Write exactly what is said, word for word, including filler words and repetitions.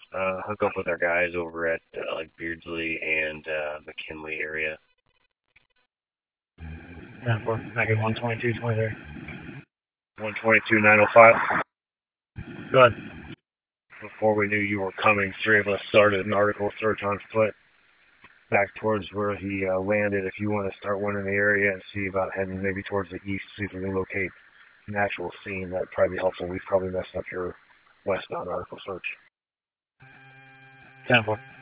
uh, hook up with our guys over at uh, like Beardsley and uh, McKinley area. ten four, negative one twenty-two, twenty-three. one twenty-two, nine oh five. Go ahead. Before we knew you were coming, three of us started an article search on foot back towards where he uh, landed. If you want to start one in the area and see about heading maybe towards the east, see if we can locate an actual scene, that'd probably be helpful. We've probably messed up your westbound article search. ten four.